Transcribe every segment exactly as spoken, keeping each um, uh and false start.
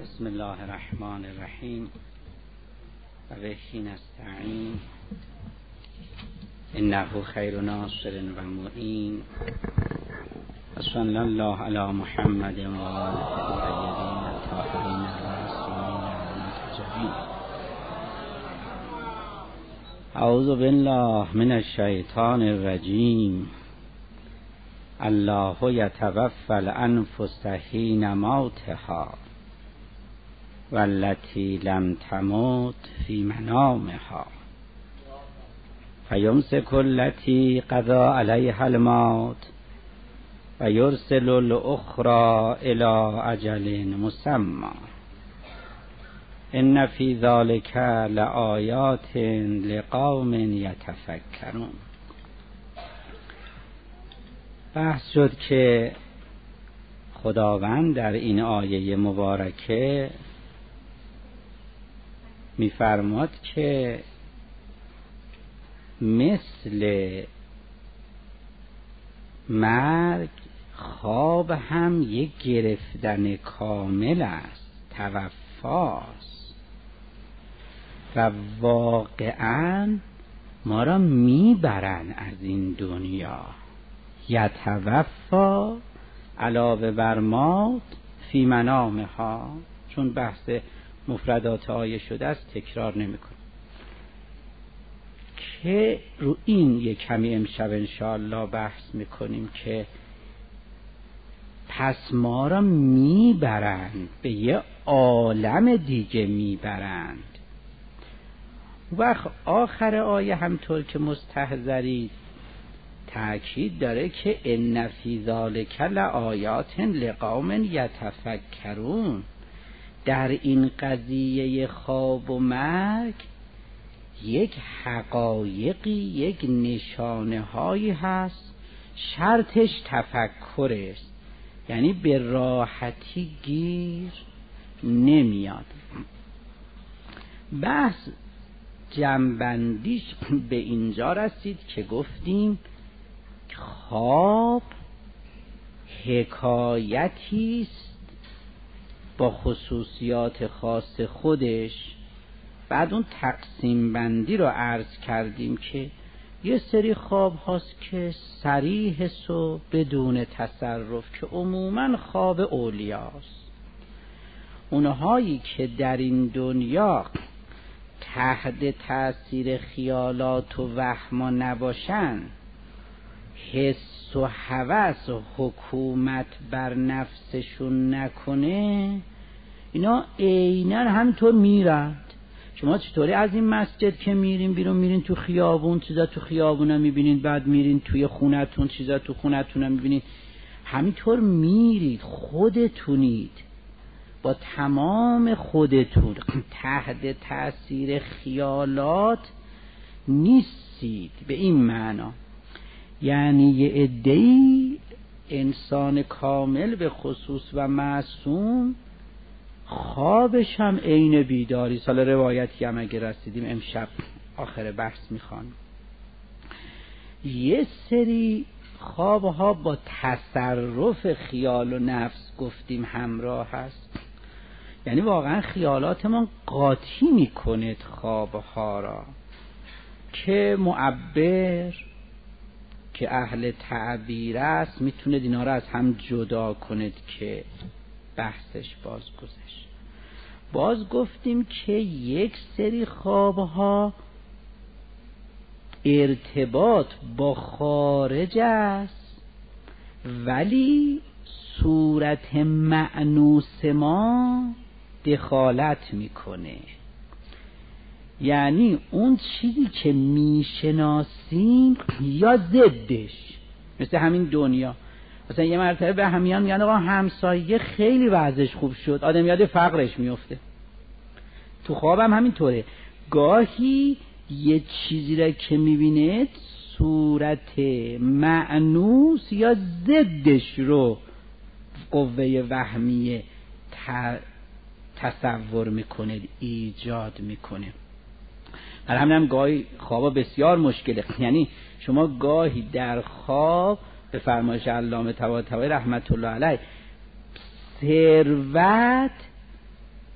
بسم الله الرحمن الرحیم و بهی نستعین انه خیر ناصر و معین و صلی الله علی محمد و آله الطیبین الطاهرین المعصومین المنتجبین. اعوذ بالله من الشیطان الرجیم. الله یتوفی الانفس حین موتها والتی لم تمت فی منامها فیمسک التی قضی علیها الموت و یرسل الاخری الی اجل مسمى ان فی ذلک لآیات لقوم یتفکرون. بحث شد که خداوند در این آیه مبارکه می‌فرماد که مثل مرگ خواب هم یک گرفتن کامل است، توفاست و واقعاً ما را میبرن از این دنیا. یتوفا علاوه بر موت فی منامها، چون بحث مفردات آیه شده است تکرار نمی‌کنم که رو این یک کمی امشب انشاءالله بحث میکنیم که پس ما را میبرند به یه عالم دیگه میبرند. و آخر آیه همطور که مستحضرید تأکید داره که ان فی ذلک لآیات لقوم یتفکرون. در این قضیه خواب و مرگ یک حقایقی، یک نشانه هایی هست، شرطش تفکر است، یعنی به راحتی گیر نمیاد. بحث جنبندیش به اینجا رسید که گفتیم خواب حکایتی است با خصوصیات خاص خودش. بعد اون تقسیم بندی رو عرض کردیم که یه سری خواب هاست که صریح است و بدون تصرف، که عموماً خواب اولیاست. اونهایی که در این دنیا تحت تأثیر خیالات و وهم نباشن، حس و هوس و حکومت بر نفسشون نکنه، اینا عیناً همینطور میرند. شما چطوری از این مسجد که میرین بیرون، میرین تو خیابون، چیزا تو خیابونا میبینین، بعد میرین توی خونتون، چیزا تو خونتون میبینین، همینطور میرید، خودتونید، با تمام خودتون تحت تأثیر خیالات نیستید. به این معنا یعنی یه عده‌ای انسان کامل به خصوص و معصوم خوابش هم عین بیداری. سال روایتی هم اگه رسیدیم امشب آخر بحث میخوانیم. یه سری خوابها با تصرف خیال و نفس گفتیم همراه هست، یعنی واقعا خیالاتمون قاطی میکنه خوابها را، که معبر که اهل تعبیر است میتونه اینا را از هم جدا کند که بحثش باز گذشت. باز گفتیم که یک سری خوابها ارتباط با خارج است، ولی صورت مأنوس ما دخالت میکنه. یعنی اون چیزی که میشناسیم یا ضدش، مثل همین دنیا. مثلا یه مرتبه به همیان میگن آقا همسایه خیلی وضعش خوب شد، آدم یاد فقرش میفته. تو خوابم همینطوره، گاهی یه چیزی را که میبینه صورت مأنوس یا ضدش رو قوه وهمیه تصور میکنه، ایجاد میکنه. برای همین هم گاهی خوابا بسیار مشکله. یعنی شما گاهی در خواب به فرمایش علامه طباطبایی رحمت الله علیه ثروت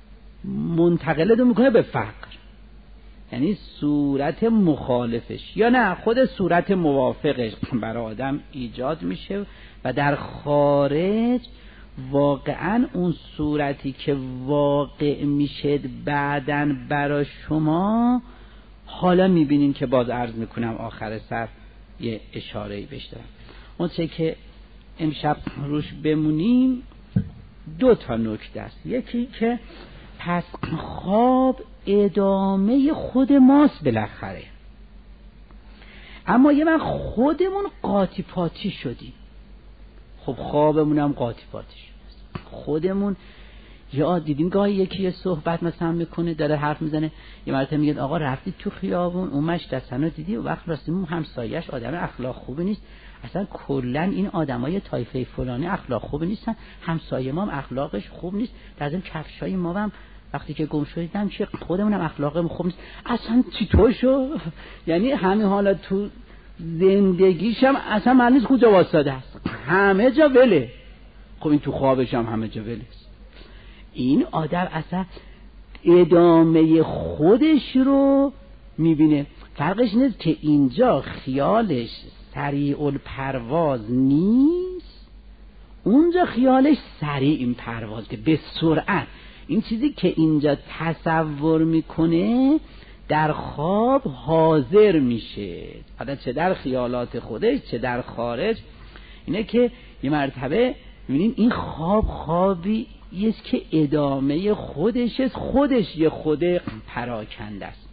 منتقلتون میکنه به فقر، یعنی صورت مخالفش یا نه خود صورت موافقش برای آدم ایجاد میشه و در خارج واقعا اون صورتی که واقع میشه بعدن برای شما حالا میبینین که باز عرض میکنم آخر سر یه اشاره‌ای بهش دارم. اون چه که امشب روش بمونیم دو تا نکته است. یکی که پس خواب ادامه خود ماست بالاخره، اما یه من خودمون قاطی پاتی شدیم. خب خوابمون هم قاطی پاتی شد، خودمون یا دیدیم گاهی یکی یه صحبت مثلا میکنه داره حرف میزنه، یه مرتبه میگه آقا رفتی تو خیابون اومش دستنو دیدی و وقت راستیم همسایش آدم اخلاق خوبی نیست، اصلا کلا این آدمای طایفه فلانی اخلاق خوبی نیستن، همسایه ما هم اخلاقش خوب نیست، در ضمن کفشای ما هم وقتی که گم شدیدم که خودمون هم اخلاقمون خوب نیست. اصلا چی تو شو؟ یعنی همین حالا تو زندگیشم اصلا معلوم نیست کجا واسطه است، همه جا وله. خب این تو خوابش هم همه جا وله است. این آدم اصلا ادامه خودش رو میبینه. فرقش نیست که اینجا خیالش سریع الپرواز نیست، اونجا خیالش سریع این پرواز که به سرعت این چیزی که اینجا تصور میکنه در خواب حاضر میشه، حالا چه در خیالات خودش چه در خارج. اینه که یه مرتبه میبینین این خواب خوابی است که ادامه خودش است، خودش یه خود پراکنده است.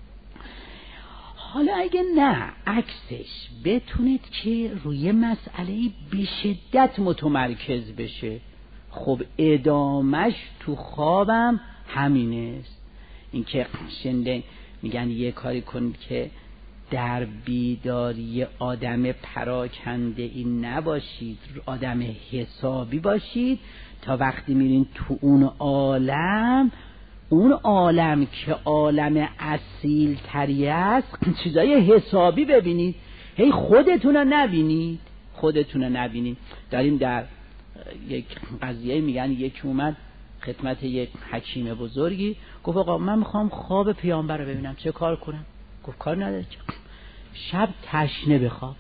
حالا اگه نه عکسش بتونید که روی مسئله به شدت متمرکز بشه، خب ادامش تو خوابم همین است. این که شنده میگن یه کاری کنید که در بیداری آدم پراکنده این نباشید، آدم حسابی باشید، تا وقتی میرین تو اون عالم، اون عالم که عالم اصیل تری است، چیزای حسابی ببینید، هی خودتون رو نبینید، خودتون رو نبینید. داریم در یک قضیه میگن یکی اومد خدمت یک حکیم بزرگی، گفت آقا من میخوام خواب پیامبر رو ببینم، چه کار کنم؟ گفت کار نداره، شب تشنه بخواب.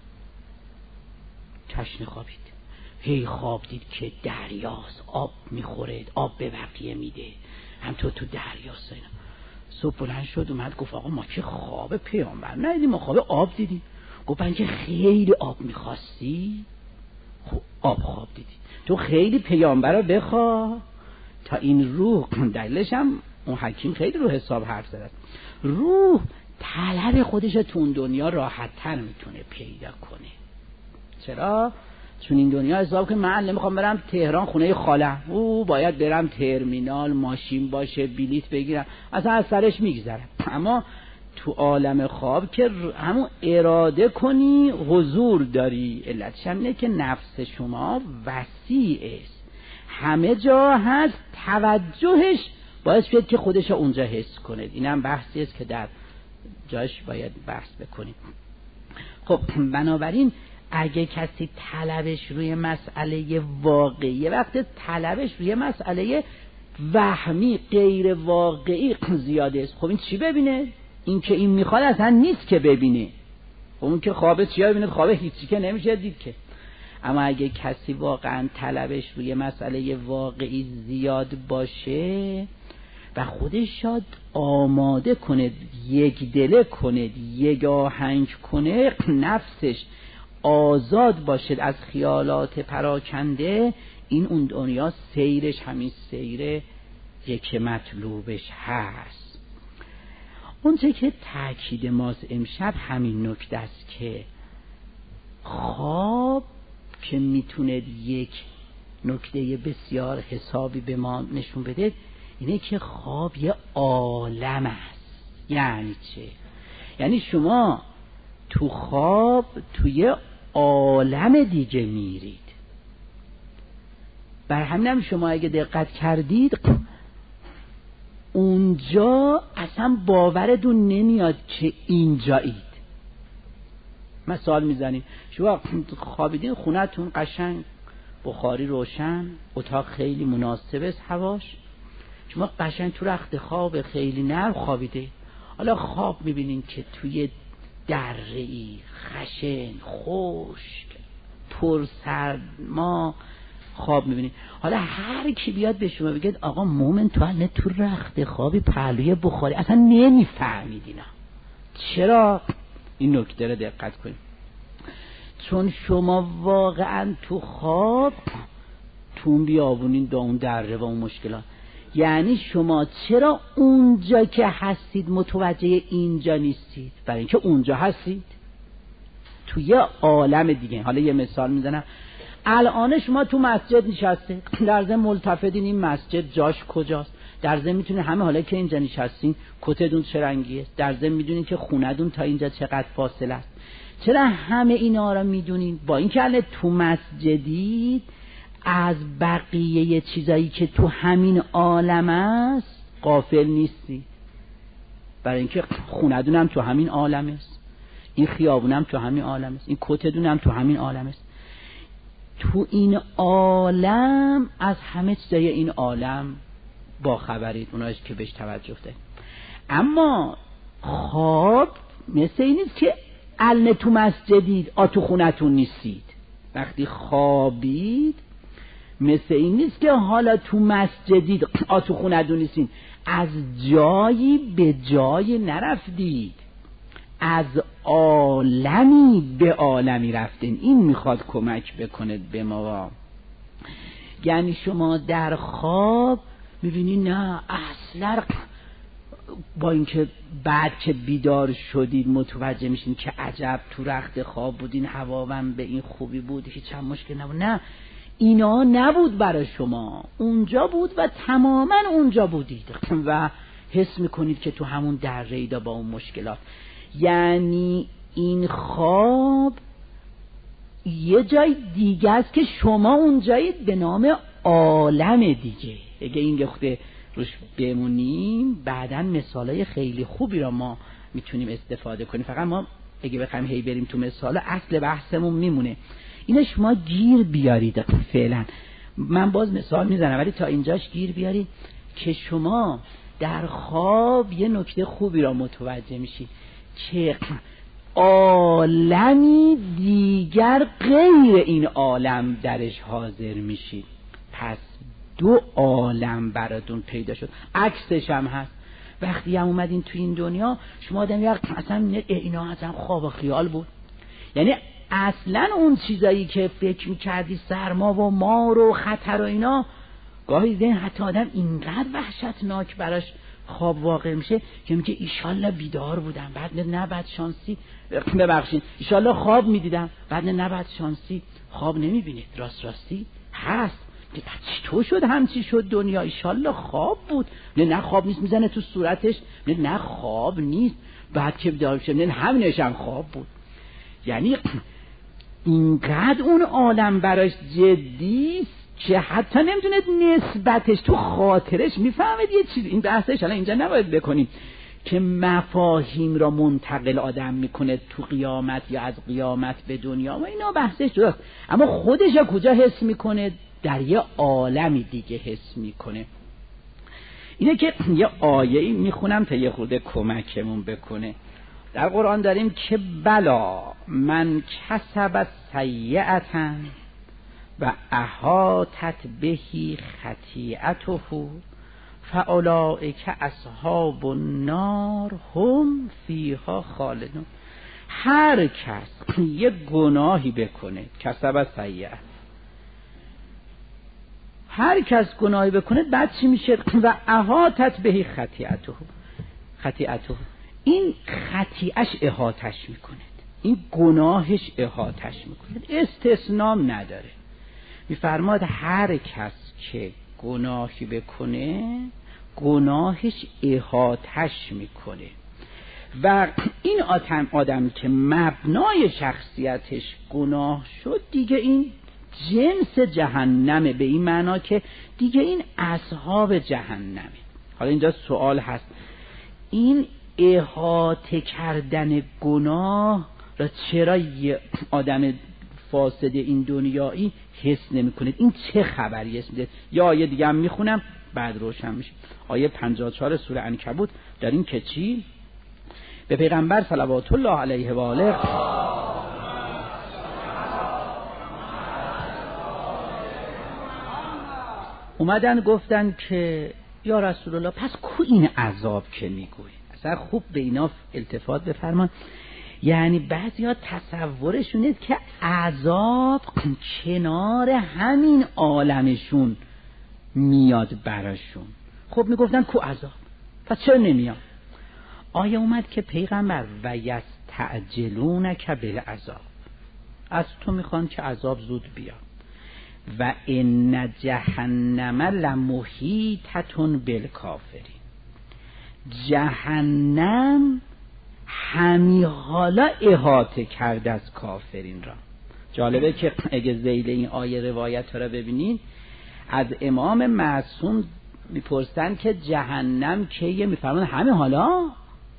تشنه خوابید، هی خواب دید که دریاست، آب میخوره، آب به بقیه میده، همطور تو دریاست اینا. صبح بلند شد اومد گفت آقا ما که خواب پیامبر ندیدیم، ما خواب آب دیدیم. گفت من که خیلی آب میخواستی، خب آب خواب دیدی، تو خیلی پیامبر رو بخواه تا این روح. دلیلش هم اون حکیم خیلی رو حساب حرف زد، روح طلب خودش تو اون دنیا راحت تر میتونه پیدا کنه. چرا؟ چون این دنیا حساب که من نمیخوام برم تهران خونه خاله، او باید برم ترمینال، ماشین باشه، بلیت بگیرم، اصلا از سرش میگذرم. اما تو عالم خواب که همون اراده کنی حضور داری. علتش هم اینه که نفس شما وسیع است، همه جا هست، توجهش باعث شد که خودش اونجا حس کنه. اینم بحثی است که در جاش باید بحث بکنیم. خب بنابراین اگه کسی طلبش روی مسئله واقعی، وقت طلبش روی مسئله وهمی غیر واقعی زیاده است، خب این چی ببینه؟ این که این میخواد اصلا نیست که ببینه. خب اون که خوابه چیا ببینه؟ خوابه هیچی که نمیشه دید که. اما اگه کسی واقعا طلبش روی مسئله واقعی زیاد باشه و خودش شاد آماده کنه، یک دله کنه، یک آهنگ کنه، نفسش آزاد باشد از خیالات پراکنده، این اون دنیا سیرش همین سیره یک مطلوبش هست. اون چه که تأکید ماست امشب همین نکته است که خواب که میتونه یک نکته بسیار حسابی به ما نشون بده، اینه که خواب یه عالم است. یعنی چه؟ یعنی شما تو خواب توی عالم دیگه میرید. بر همینم شما اگه دقت کردید اونجا اصلا باورتون نمیاد که اینجایید. مثال میزنیم شما خوابیدین خونه‌تون قشنگ، بخاری روشن، اتاق خیلی مناسب است هواش، شما قشنگ تو رخت خواب خیلی نرم خوابیده، حالا خواب میبینین که توی دره‌ای خشن خشک پر سرما خواب میبینین. حالا هر کی بیاد به شما بگه آقا مومن تو الان تو رخت خوابی پهلوی بخاری، اصلا نمیفهمید اینا. چرا؟ این نکته رو دقت کنید، چون شما واقعا تو خواب تو اون بیابونین دا اون دره و اون مشکلات، یعنی شما چرا اونجا که هستید متوجه اینجا نیستید؟ برای اینکه اونجا هستید تو یه عالم دیگه. حالا یه مثال میزنم، الان شما تو مسجد نشسته، در ضمن ملتفتین این مسجد جاش کجاست، در ضمن میتونه همه حالا که اینجا نشستین کتتون چه رنگیه، در ضمن میدونین که خونه‌تون تا اینجا چقدر فاصله است. چرا همه اینا رو میدونین؟ با اینکه الان تو مسجدید از بقیه چیزایی که تو همین عالم است غافل نیستی، برای اینکه خونه‌تون هم تو همین عالم است، این خیابون هم تو همین عالم است، این کتتون هم تو همین عالم است. تو این عالم از همه چیزای این عالم با خبرید، اونایش که بهش توجه دارید. اما خواب مثل این نیست که الان تو مسجدید آ تو خونتون نیستید. وقتی خوابید مثل این نیست که حالا تو مسجدید آ تو خونتون نیستید، از جایی به جایی نرفتید، از عالمی به عالمی رفتین. این میخواد کمک بکند به ما. یعنی شما در خواب میبینی نه اصلا، با اینکه بعد که بیدار شدید متوجه میشین که عجب تو رخت خواب بودین، هواون به این خوبی بود، هیچ هم مشکل نبود. نه، اینا نبود برای شما، اونجا بود و تماما اونجا بودید و حس میکنید که تو همون دره‌ای دا با اون مشکلات. یعنی این خواب یه جای دیگه است که شما اونجایید به نام عالم دیگه. اگه این گفته روش بمونیم بعداً مثالای خیلی خوبی را ما میتونیم استفاده کنیم. فقط ما اگه بخوایم هی بریم تو مثال، اصل بحثمون میمونه. اینه شما گیر بیارید. فعلا من باز مثال میزنم ولی تا اینجاش گیر بیارید که شما در خواب یه نکته خوبی را متوجه میشید که عالمی دیگر غیر این عالم درش حاضر میشید. پس دو عالم براتون پیدا شد. عکسش هم هست. وقتی هم اومدین تو این دنیا شما آدم یک اصلا اینا اصلا خواب و خیال بود. یعنی اصلا اون چیزایی که فکر میکردی سرما و مار و خطر و اینا، گاهی ذهن حتی آدم اینقدر وحشتناک براش خواب واقع میشه که میگه ایشالله بیدار بودم، بعد نه بعد شانسی ببخشید ایشالله خواب میدیدم، بعد نه بعد شانسی خواب نمیبینید. راست راستی هست که چطور شد همچی شد دنیا، ایشالله خواب بود. نه نه خواب نیست، میزنه تو صورتش، نه نه خواب نیست، بعد که بیدار بشه نه همینش هم خواب بود. یعنی اینقدر اون عالم براش جدیست که حتی نمیدونه نسبتش تو خاطرش میفهمید یه چیز. این بحثش الان اینجا نباید بکنیم که مفاهیم را منتقل آدم میکنه تو قیامت یا از قیامت به دنیا و اینا بحثش جداست، اما خودش کجا حس میکنه؟ در یه عالمی دیگه حس میکنه. اینه که یه آیه‌ای میخونم تا یه خورده کمکمون بکنه. در قرآن داریم که بلا من کسب سیئة و احاطت بهی خطیئته فاولئک اصحاب النار هم فیها خالدون. هر کس یه گناهی بکنه، کسب سیئة، هر کس گناهی بکنه بعد چی میشه؟ و احاطت بهی خطیئته، خطیئته این خطیئش احاطش میکنه، این گناهش احاطش میکنه، استثنام نداره. میفرماد هر کس که گناهی بکنه گناهش احاطش میکنه و این آدم آدم که مبنای شخصیتش گناه شد دیگه این جنس جهنمه، به این معنا که دیگه این اصحاب جهنمه. حالا اینجا سوال هست، این احاطه کردن گناه را چرا یه آدم فاسد این دنیایی حس نمی کنید؟ این چه خبری است؟ یا یه دیگه هم میخونم بعد روشن میشه. آیه پنجاه و چهار سوره عنکبوت داریم که چی؟ به پیغمبر صلوات الله علیه و آله اومدن گفتن که یا رسول الله پس کو این عذاب که میگوی؟ اصلا خوب به اینا التفات بفرمان. یعنی بعضیا تصورشونه که عذاب کنار همین عالمشون میاد براشون. خب میگفتن کو عذاب؟ پس چرا نمیاد؟ آیه اومد که پیغمبر و یستعجلونک بالعذاب، از تو میخوان که عذاب زود بیاد. و ان جهنم لمحیطة بالکافرین، جهنم همی حالا احاطه کرده از کافرین را. جالبه که اگه ذیل این آیه روایت را ببینین، از امام معصوم میپرسن که جهنم کیه؟ میفرمان همه حالا.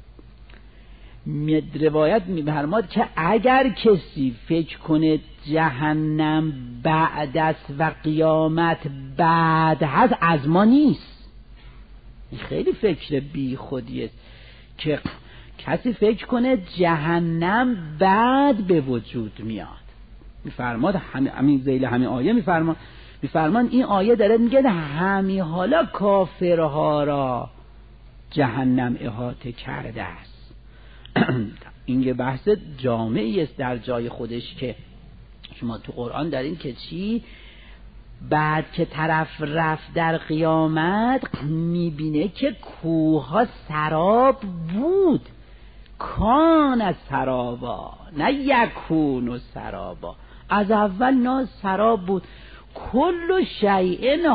روایت میفرماد که اگر کسی فکر کنه جهنم بعد است و قیامت بعد هست، از ما نیست. این خیلی فکر بی خودیه که کسی فکر کنه جهنم بعد به وجود میاد. میفرماد همین ذیل همین آیه میفرمان میفرمان این آیه داره میگه همین حالا کافرها را جهنم احاطه کرده است. این یه بحث جامعی است در جای خودش که شما تو قرآن دارین که چی؟ بعد که طرف رفت در قیامت میبینه که کوها سراب بود، کان از سرابا نه یکون و سرابا، از اول نه سراب بود. کل شیء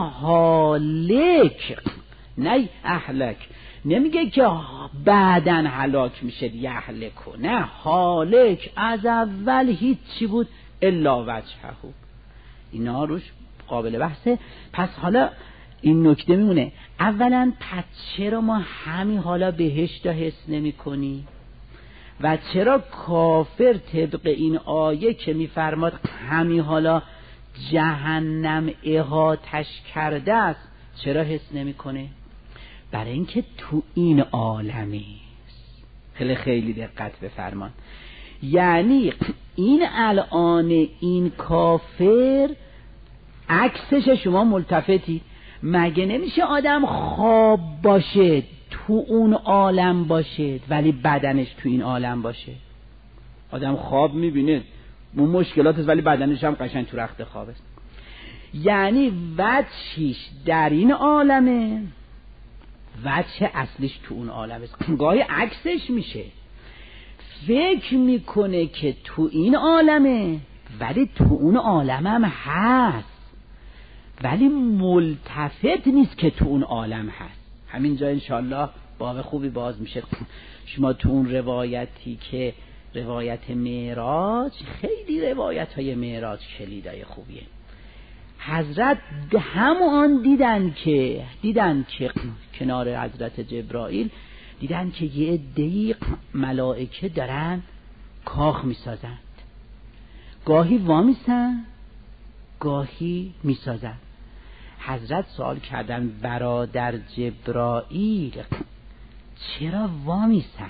هالک نه اهلک، نمیگه که بعدن هلاک میشه یهلک، نه هالک، از اول هیچی بود الا وجهه. اینا روش قابل بحثه. پس حالا این نکته میمونه، اولا پس چرا ما همین حالا بهشت حس نمی کنی؟ و چرا کافر طبق این آیه که میفرماد همین حالا جهنم احاطش کرده است چرا حس نمی کنه؟ برای اینکه تو این عالمی خیلی خیلی دقت بفرمان. یعنی این الان این کافر عکسش شما ملتفتی. مگه نمیشه آدم خواب باشه تو اون عالم باشه ولی بدنش تو این عالم باشه؟ آدم خواب میبینه اون مشکلات است ولی بدنش هم قشنگ تو رخت خواب است. یعنی وجهش در این عالمه، وجه اصلش تو اون عالم است. گاهی عکسش میشه، فکر میکنه که تو این عالمه ولی تو اون عالم هم هست، ولی ملتفت نیست که تو اون عالم هست. همینجا انشالله باب خوبی باز میشه. شما تو اون روایتی که روایت معراج، خیلی روایت های معراج کلیدای خوبیه. حضرت همون دیدن که دیدن که کنار حضرت جبرائیل دیدن که یه عده‌ای ملائکه دارن کاخ میسازند، گاهی وامیسن گاهی میسازن. حضرت سوال کردن برادر جبرائیل چرا وامیسن؟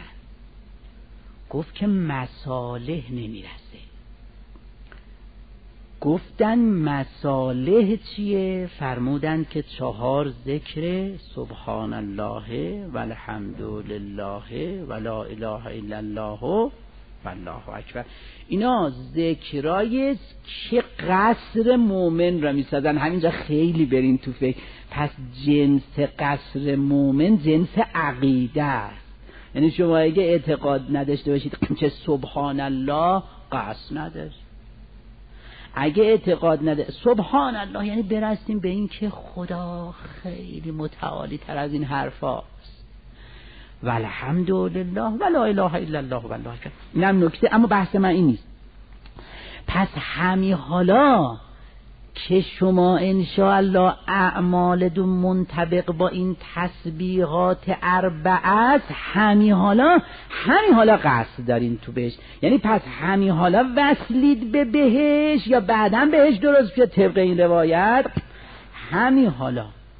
گفت که مصالح نمیرسه. گفتن مصالح چیه؟ فرمودن که چهار ذکر سبحان الله و الحمد لله و لا اله الا الله و الله اکبر. اینا ذکرای که قصر مومن را میسازن. همینجا خیلی برین تو فکر. پس جنس قصر مومن جنس عقیده است. یعنی شما اگه اعتقاد نداشته باشید که سبحان الله قصر نداشت، اگه اعتقاد نده سبحان الله یعنی برسیم به این که خدا خیلی متعالی تر از این حرف هاست و الحمد لله و لا اله الا الله و الله اکبر. اینم نکته، اما بحث من این نیست. پس همین حالا که شما انشاءالله اعمالتون منطبق با این تسبیحات اربعه است، همین حالا همین حالا قصد دارین تو بهشت. یعنی پس همین حالا وصلید به بهشت یا بعداً بهشت درست شد طبق این روایت؟ همین حالا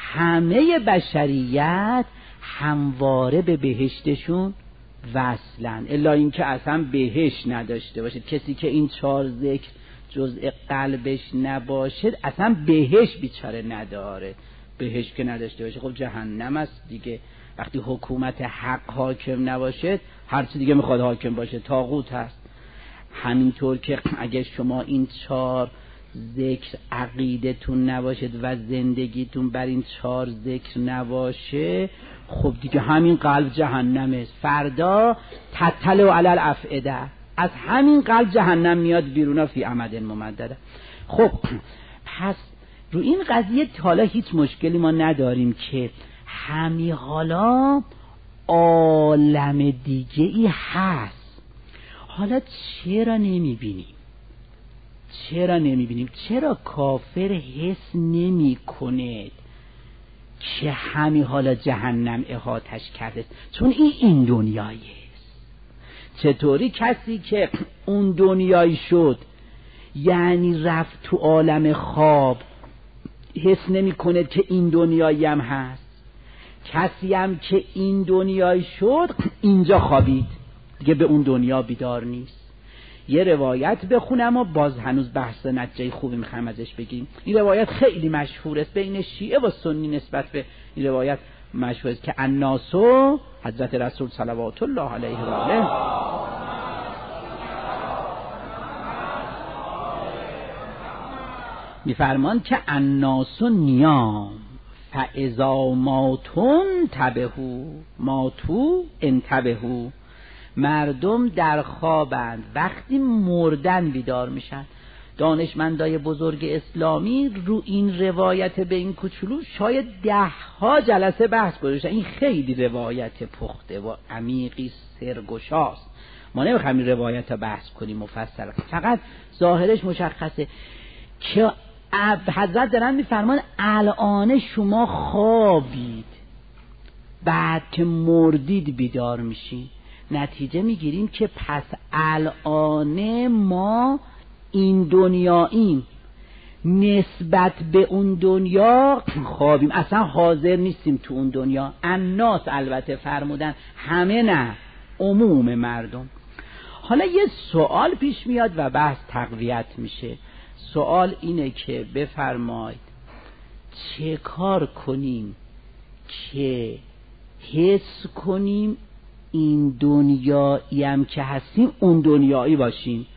همه بشریت همواره به بهشتشون وصلن، الا اینکه اصلا بهشت نداشته باشد. کسی که این چهار ذکر جزء قلبش نباشد اصلا بهشت بیچاره نداره. بهشت که نداشته باشه خب جهنم است دیگه. وقتی حکومت حق حاکم نباشد هر چی دیگه میخواد حاکم باشه، طاغوت هست. همینطور که اگه شما این چهار ذکر عقیدتون نباشد و زندگیتون بر این چهار ذکر نباشه خب دیگه همین قلب جهنمه. فردا تطلع علی الافئده، از همین قلب جهنم میاد بیرون فی امد ممدده. خب پس رو این قضیه حالا هیچ مشکلی ما نداریم که همین حالا عالم دیگه ای هست. حالا چرا نمیبینیم؟ چرا نمیبینیم؟ چرا کافر حس نمی کند که همین حالا جهنم احاطش کرده است؟ چون این این دنیایی است. چطوری کسی که اون دنیایی شد یعنی رفت تو عالم خواب حس نمی کند که این دنیایی هم هست؟ کسی هم که این دنیایی شد اینجا خوابید دیگه به اون دنیا بیدار نیست. یه روایت بخونم و باز هنوز بحث نتیجه خوبی میخوایم ازش بگیم. این روایت خیلی مشهور است بین شیعه و سنی، نسبت به این روایت مشهور است که الناسو، حضرت رسول صلوات الله علیه و آله میفرمان که الناسو نیام فاذا ماتون تبهو ماتو انتبهو. مردم در خوابند، وقتی مردن بیدار میشن. دانشمندای بزرگ اسلامی رو این روایت به این کوچولو شاید ده ها جلسه بحث گذاشتن. این خیلی روایت پخته و عمیقی سرگشاست. ما نمیخوایم این روایت رو بحث کنیم مفصل، فقط ظاهرش مشخصه که حضرت دارن میفرمان الان شما خوابید، بعد که مردید بیدار میشین. نتیجه میگیریم که پس الان ما این دنیاییم، نسبت به اون دنیا خوابیم، اصلا حاضر نیستیم تو اون دنیا. الناس البته فرمودن، همه نه، عموم مردم. حالا یه سوال پیش میاد و بحث تقویت میشه. سوال اینه که بفرمایید چه کار کنیم که حس کنیم این دنیایی هم که هستیم اون دنیایی باشیم؟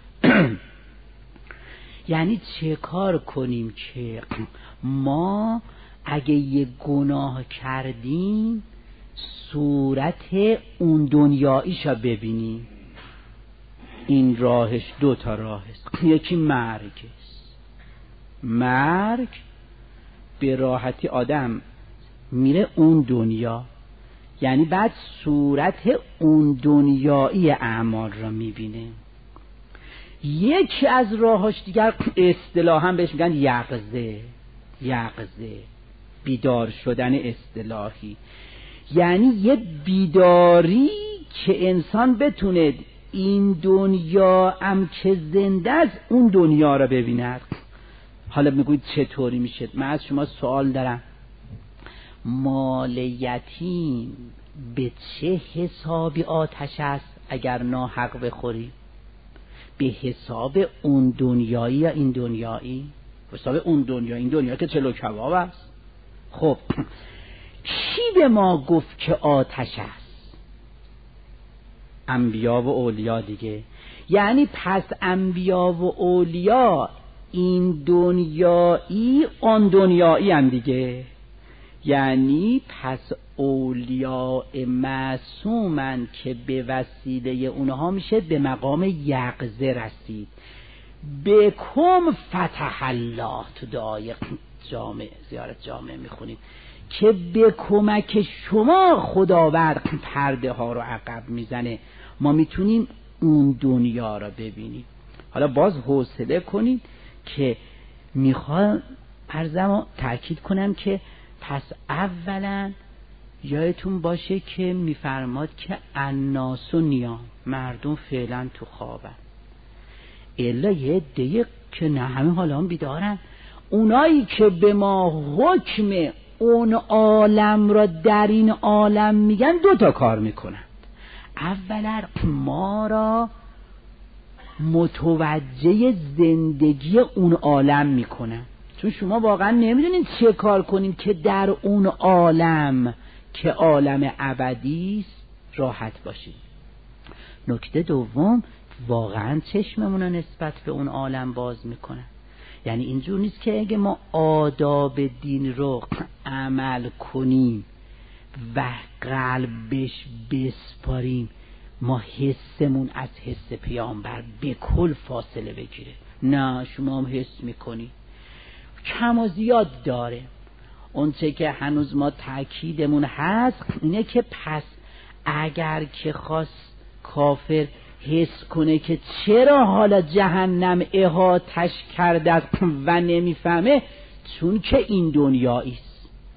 یعنی چه کار کنیم که ما اگه یه گناه کردیم صورت اون دنیاییشو ببینیم؟ این راهش دو تا راه است. یکی مرگ است. مرگ به راحتی آدم میره اون دنیا، یعنی بعد صورت اون دنیایی اعمال را میبینه. یکی از راهاش دیگر اصطلاحاً بهش میگن یقظه. یقظه بیدار شدن اصطلاحی، یعنی یه بیداری که انسان بتونه این دنیا هم که زنده از اون دنیا را ببیند. حالا میگوید چطوری میشه؟ من از شما سوال دارم، مال یتیم به چه حسابی آتش است اگر ناحق بخوری؟ به حساب اون دنیایی یا این دنیایی؟ به حساب اون دنیا. این دنیا که چلو کباب است. خب کی به ما گفت که آتش است؟ انبیا و اولیا دیگه. یعنی پس انبیا و اولیا این دنیایی آن دنیایی هم دیگه. یعنی پس اولیاء معصومن که به وسیله اونها میشه به مقام یقظه رسید. بکم فتح الله، تو دعای جامع زیارت جامع میخونیم که به کمک شما خداوند پرده ها رو عقب میزنه، ما میتونیم اون دنیا رو ببینیم. حالا باز حوصله کنید که میخوام عرضمو تأکید کنم که پس اولا یادتون باشه که میفرماد که الناس و نیام، مردم فعلا تو خوابن، الا یه دیگه که نه همه حالا هم بیدارن. اونایی که به ما حکم اون عالم را در این عالم میگن دو تا کار میکنن. اولا ما را متوجه زندگی اون عالم میکنن، چون شما واقعا نمیدونین چه کار کنین که در اون عالم که عالم ابدی است راحت باشین. نکته دوم، واقعا چشممون رو نسبت به اون عالم باز میکنن. یعنی اینجور نیست که اگه ما آداب دین رو عمل کنیم و قلبش بسپاریم ما حسمون از حس پیامبر به کل فاصله بگیره. نه، شما هم حس میکنی کم و زیاد داره. اون چه که هنوز ما تأکیدمون هست اینه که پس اگر که خواست کافر حس کنه که چرا حالا جهنم احاطش کرده است و نمیفهمه، چون که این دنیاییست.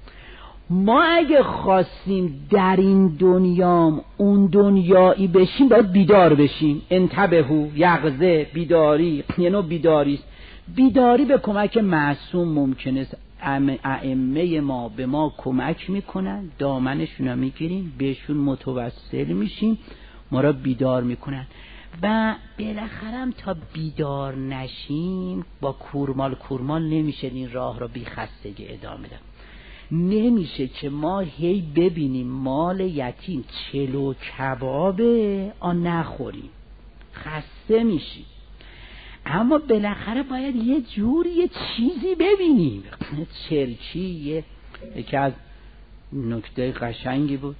ما اگه خواستیم در این دنیام اون دنیایی بشیم باید بیدار بشیم. انتبهو، یقظه، بیداری، یه نوع بیداریست. بیداری به کمک معصوم ممکنه است. ائمه ما به ما کمک میکنن، دامنشون رو میگیریم، بهشون متوسل میشیم، ما را بیدار میکنن. و بالاخره تا بیدار نشیم با کورمال کورمال نمیشه این راه را بی خستگی ادامه داد. نمیشه که ما هی ببینیم مال یتیم چلو کبابه آن نخوریم، خسته میشیم. اما بالاخره باید یه جوری یه چیزی ببینیم. چرکی یکی از نکته قشنگی بود.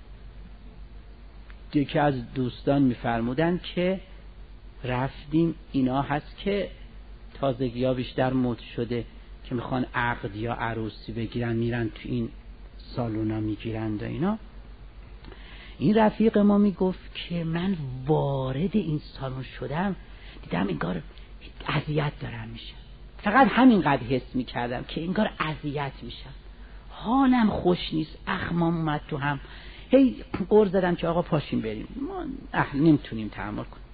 یکی از دوستان میفرمودن که رفتیم، اینا هست که تازگی ها بیشتر مد شده که میخوان عقد یا عروسی بگیرن، میرن تو این سالونا میگیرن و اینا. این رفیق ما میگفت که من وارد این سالن شدم دیدم انگار اذیت دارم میشم. فقط همینقدر حس میکردم که انگار اذیت میشم، حالم خوش نیست، اخمام اومد تو هم. هی قرض زدم که آقا پاشیم بریم، ما اهل نمیتونیم تحمل کنیم.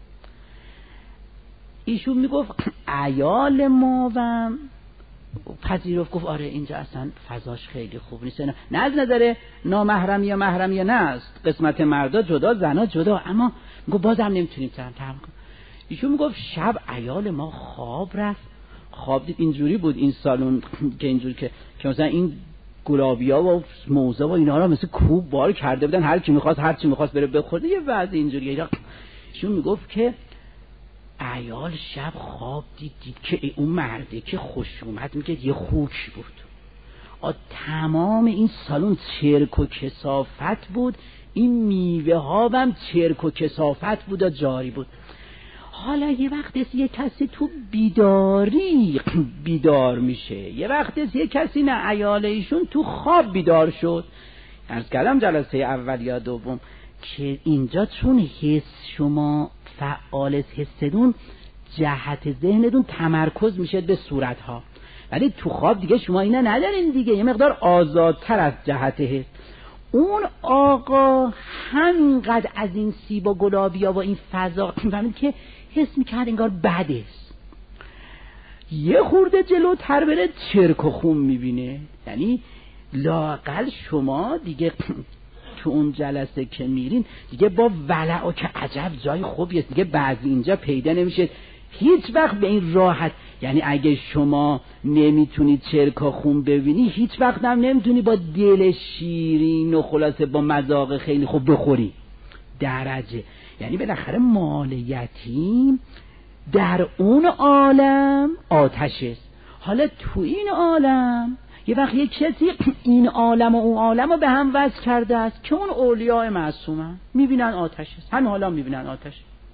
ایشون میگفت عیال ما و پذیرفت، گفت آره اینجا اصلا فضاش خیلی خوب نیست. نه از نظر نامحرمی یا محرمی نه است، قسمت مردا جدا زنا جدا، اما میگفت بازم نمیتونیم تحمل کنیم. ایشون میگفت شب عیال ما خواب رفت، خواب دید اینجوری بود این سالن که اینجوری که که مثلا این گلابیا و موزه و اینا رو مثل کوب بار کرده بودن، هر کی می‌خواست هر چی می‌خواست بره بخوره، یه وضع اینجوریه. ایشون میگفت که عیال شب خواب دید, دید که اون مرده که خوش اومد میگه یه خوک بود. آ تمام این سالن چرک و کثافت بود، این میوه ها هم چرک و کثافت بود و جاری بود. حالا یه وقت است یه کسی تو بیداری بیدار میشه، یه وقت است یه کسی نه عیال ایشون تو خواب بیدار شد. عرض کردم جلسه اول یا دوم که اینجا چون حس شما فعال است، حستون جهت ذهنتون تمرکز میشه به صورتها، ولی تو خواب دیگه شما اینا ندارین دیگه، یه مقدار آزادتر از جهت حس. اون آقا همینقدر از این سیب و گلابیا و این فضا فهمید که حس میکرد انگار بده است. یه خورده جلوتر بره چرک و خون میبینه. یعنی لااقل شما دیگه تو اون جلسه که میرین دیگه با ولع و که عجب جای خوبیه دیگه بعضی اینجا پیدا نمیشه هیچ وقت به این راحت. یعنی اگه شما نمیتونی چرک و خون ببینی، هیچ وقت هم نمیتونی با دل شیرین و خلاصه با مذاق خیلی خوب بخوری درجه. یعنی بالاخره مال یتیم در اون عالم آتش است. حالا تو این عالم یه وقت یک کسی این عالم و اون عالم رو به هم وصل کرده است که اون اولیاء معصومن، میبینن آتش است، همین حالا میبینن آتش.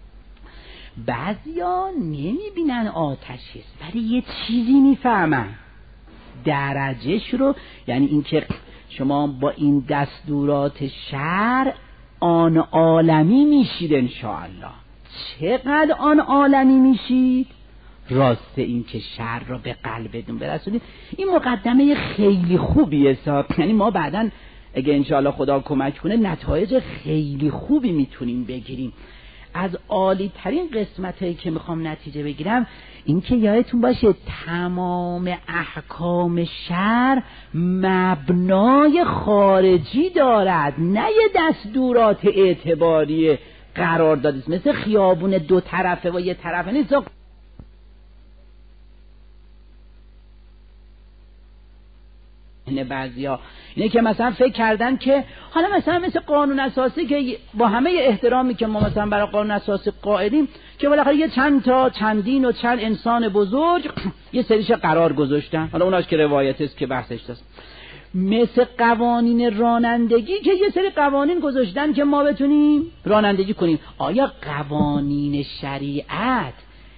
بعضیا نمیبینن آتش است ولی یه چیزی میفهمن درجهش رو. یعنی این که شما با این دستورات شرع آن عالمی میشید انشاءالله. چقدر آن عالمی میشید؟ راسته این که شر را به قلبتون برسونید. این مقدمه خیلی خوبیه صاحب. یعنی ما بعداً اگه انشاءالله خدا کمک کنه نتایج خیلی خوبی میتونیم بگیریم. از عالی ترین قسمت هایی که میخوام نتیجه بگیرم این که یادتون باشه تمام احکام شرع مبنای خارجی دارد، نه یه دستورات اعتباری قرار داده، مثل خیابون دو طرفه و یه طرفه نیست. اینه بعضیا اینه که مثلا فکر کردن که حالا مثلا مثل قانون اساسی که با همه احترامی که ما مثلا برای قانون اساسی قائلیم که بالاخره یه چند تا چندین و چند انسان بزرگ یه سریش قرار گذاشتن، حالا اوناش که روایت است که بحثش هست، مثل قوانین رانندگی که یه سری قوانین گذاشتن که ما بتونیم رانندگی کنیم. آیا قوانین شریعت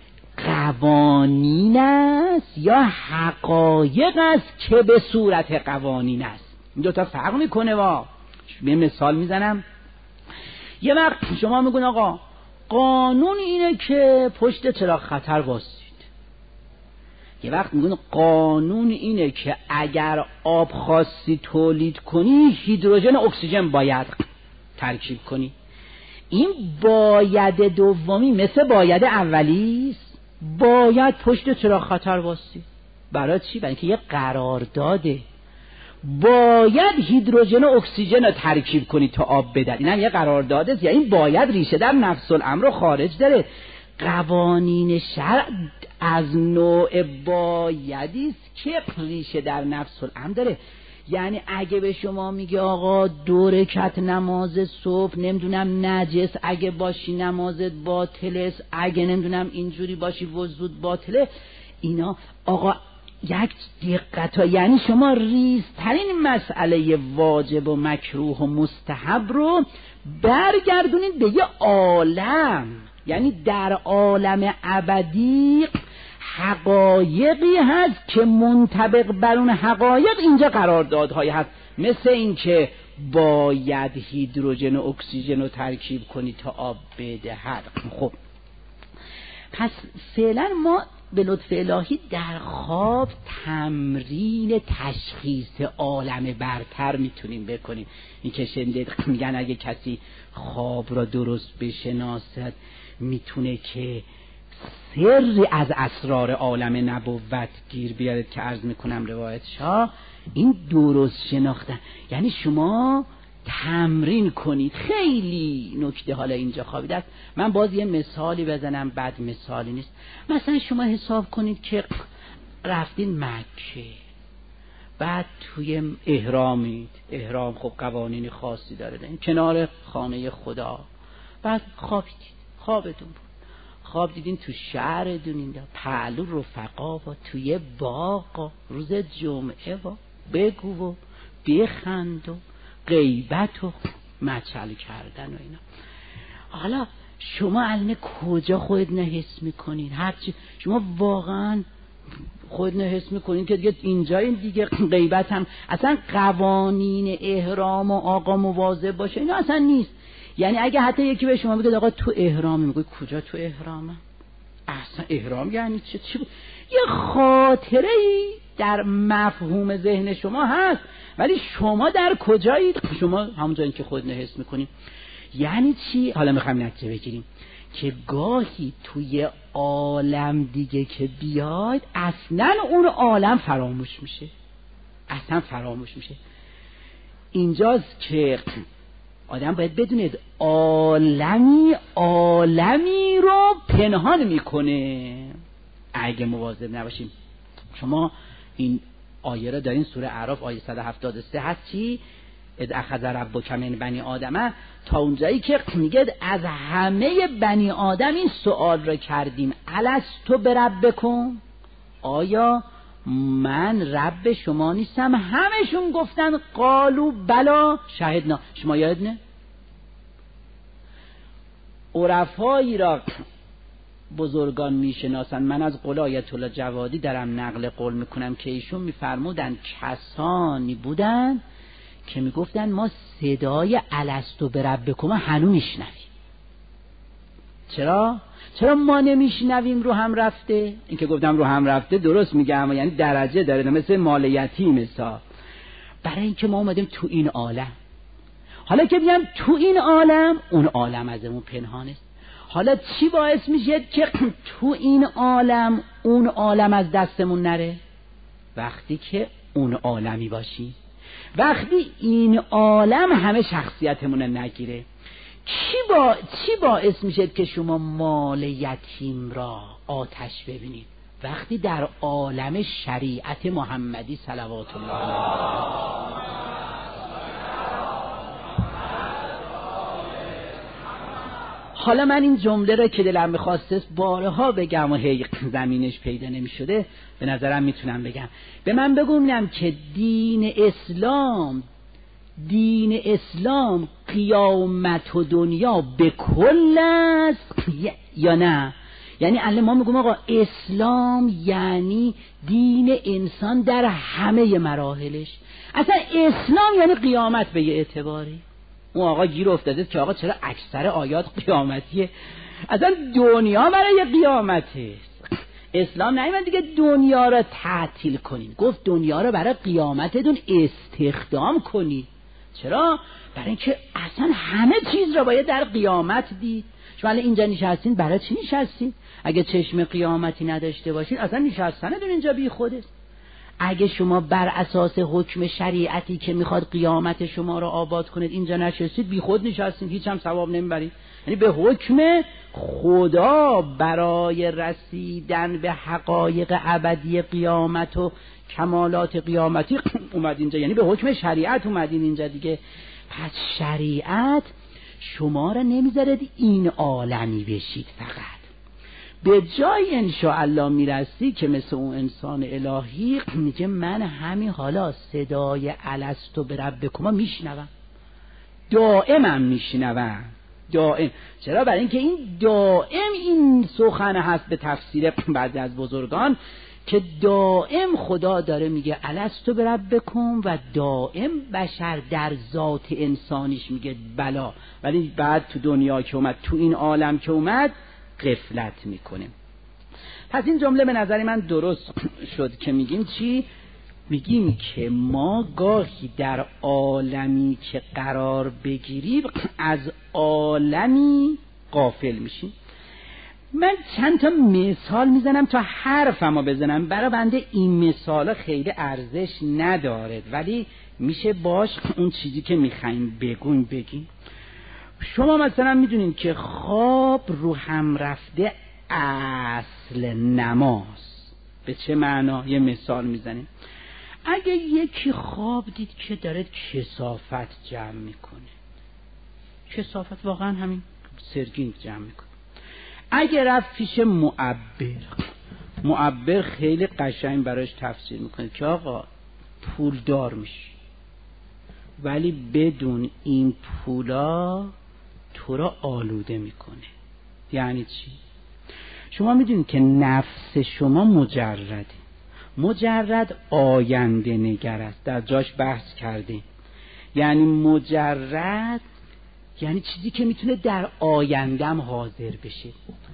قوانین است یا حقایق است که به صورت قوانین است؟ این دوتا فرق میکنه. وا یه مثال میزنم. یه وقت شما میگون آقا قانون اینه که پشت چراغ خطر واسید، یه وقت میگون قانون اینه که اگر آب خاصی تولید کنی هیدروژن اکسیژن باید ترکیب کنی. این باید دومی مثل باید اولی است، باید پشت چراغ خطر واسید. برای چی؟ برای اینکه یه قرارداده، باید هیدروژن و اکسیژن رو ترکیب کنی تا آب بدن. این هم یه قرارداده، یعنی باید ریشه در نفس الامر خارج داره. قوانین شرع از نوع بایدی است که ریشه در نفس الامر داره. یعنی اگه به شما میگه آقا دو رکعت نماز صبح نمیدونم نجس اگه باشی نمازت باطله است، اگه نمیدونم اینجوری باشی وضو't باطله، اینا آقا یک دقت ها، یعنی شما ریزترین مسئله واجب و مکروه و مستحب رو برگردونید به یه عالم، یعنی در عالم ابدی حقایقی هست که منطبق بر اون حقایق اینجا قراردادهایی هست، مثل این که باید هیدروژن و اکسیژن رو ترکیب کنی تا آب بدهد. خب پس فعلا ما به لطف الهی در خواب تمرین تشخیص عالم برتر میتونیم بکنیم. این که شنیدید میگن اگه کسی خواب را درست بشناسد میتونه که سری از اسرار عالم نبوت گیر بیارد، که عرض میکنم روایت شاه این درست شناختن یعنی شما تمرین کنید. خیلی نکته حالا اینجا خوابیده است. من باز یه مثالی بزنم، بد مثالی نیست. مثلا شما حساب کنید که رفتین مکه، بعد توی احرامید، احرام خب قوانین خاصی داره، کنار خانه خدا، بعد خوابیدید، خوابتون بود، خواب دیدین تو شهر دونین پهلو رفقا و توی باغ و روز جمعه و بگو و بخند و غیبت و مچل کردن و اینا. حالا شما الان کجا خود نحس میکنین؟ هرچی شما واقعا خود نحس میکنین که دیگه اینجا این دیگه غیبت هم اصلا قوانین احرام و آقا مواظب باشه اینا اصلا نیست. یعنی اگه حتی یکی به شما بگه آقا تو احرامی، میگه کجا تو احرامم؟ اصلا احرام یعنی چه؟ چی بود؟ یه خاطره ای در مفهوم ذهن شما هست، ولی شما در کجایید؟ شما همونجایی که خود نحس میکنیم. یعنی چی؟ حالا میخوایم نتیجه بگیریم که گاهی توی عالم دیگه که بیاید اصلا اون عالم فراموش میشه، اصلا فراموش میشه. اینجاست که آدم باید بدونید عالمی عالمی رو پنهان میکنه اگه مواظب نباشیم. شما این آیه را دارین سوره اعراف آیه صد و هفتاد و سه هست چی؟ اذ اخذ ربک من بنی آدم، تا اونجایی که میگه از همه بنی آدم این سوال را کردیم الستو بربکم، آیا من رب شما نیستم؟ همشون گفتن قالو بلا شهدنا. شما یادتونه عرفایی را بزرگان میشناسن. من از قول آیت الله جوادی دارم نقل قول میکنم که ایشون میفرمودن کسانی بودن که میگفتن ما صدای الستو بربکم هنوز میشنویم. چرا؟ چرا ما نمیشنویم؟ رو هم رفته. این که گفتم رو هم رفته درست میگم، یعنی درجه داره، مثل مال یتیم حساب. برای اینکه ما اومدیم تو این عالم، حالا که بیام تو این عالم، اون عالم ازمون پنهان است. حالا چی باعث میشه که تو این عالم اون عالم از دستمون نره؟ وقتی که اون عالمی باشی، وقتی این عالم همه شخصیتمون نگیره. چی با چی باعث میشه که شما مال یتیم را آتش ببینید؟ وقتی در عالم شریعت محمدی صلوات الله علیه. حالا من این جمله را که دلم می‌خواسته بارها بگم و هی زمینش پیدا نمی‌شده، به نظرم میتونم بگم. به من بگم که دین اسلام دین اسلام قیامت و دنیا به کل است یا نه؟ یعنی الان ما میگم آقا اسلام یعنی دین انسان در همه مراحلش. اصلا اسلام یعنی قیامت به یه اعتباری. اون آقا گیر افتاده که آقا چرا اکثر آیات قیامتیه؟ اصلا دنیا برای قیامته. اسلام نیومد دیگه دنیا را تعطیل کنین، گفت دنیا را برای قیامتتون استخدام کنین. چرا؟ برای اینکه اصلا همه چیز را باید در قیامت دید. شما الان اینجا نشستین، برای چی نشستین؟ اگه چشم قیامتی نداشته باشین اصلا نشستنتون اینجا بی خوده. اگه شما بر اساس حکم شریعتی که میخواد قیامت شما رو آباد کنید اینجا نشستید، بی خود نشستید، هیچ هم ثواب نمیبرید. یعنی به حکم خدا برای رسیدن به حقایق ابدی قیامت و کمالات قیامتی اومد اینجا، یعنی به حکم شریعت اومدین اینجا دیگه. پس شریعت شما را نمیذارد این عالمی بشید، فقط به جای انشاءالله میرسی که مثل اون انسان الهی میگه من همین حالا صدای الستو بربکما میشنوم، دائمم میشنوم، دائم. چرا؟ برای اینکه این دائم این سخن هست به تفسیر بعضی از بزرگان که دائم خدا داره میگه الستو بربکم و دائم بشر در ذات انسانیش میگه بلا، ولی بعد تو دنیا که اومد، تو این عالم که اومد غفلت میکنه. پس این جمله به نظر من درست شد که میگیم چی؟ میگیم که ما گاهی در عالمی که قرار بگیریم از عالمی غافل میشیم. من چند تا مثال میزنم تا حرفمو بزنم، برای بنده این مثالا خیلی ارزش نداره ولی میشه باش اون چیزی که میخوایم بگون بگیم. شما مثلا میدونین که خواب رو هم رفته اصل نماز. به چه معنا؟ یه مثال میزنیم. اگه یکی خواب دید که داره کثافت جمع میکنه، کثافت واقعا همین سرگین جمع میکنه، اگه رفت پیش معبر، معبر خیلی قشنگ براش تفسیر میکنه که آقا پول دار میشی ولی بدون این پولا تو را آلوده میکنه. یعنی چی؟ شما میدونید که نفس شما مجرده، مجرد آینده نگر است، در جاش بحث کردیم. یعنی مجرد یعنی چیزی که میتونه در آیندهم حاضر بشه،